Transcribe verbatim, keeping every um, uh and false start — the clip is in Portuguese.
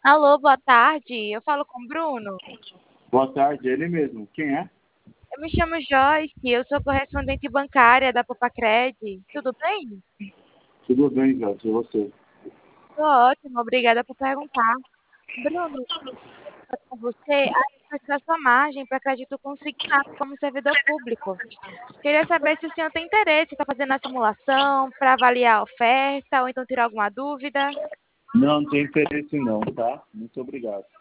Alô, boa tarde. Eu falo com o Bruno. Boa tarde, ele mesmo. Quem é? Eu me chamo Joyce, eu sou correspondente bancária da Popacred. Tudo bem? Tudo bem, Jorge, e você? Tô ótimo, obrigada por perguntar. Bruno, eu com você a respeito da sua margem para crédito consignado como servidor público. Queria saber se o senhor tem interesse, está fazendo a simulação para avaliar a oferta ou então tirar alguma dúvida. Não, não tem interesse não, tá? Muito obrigado.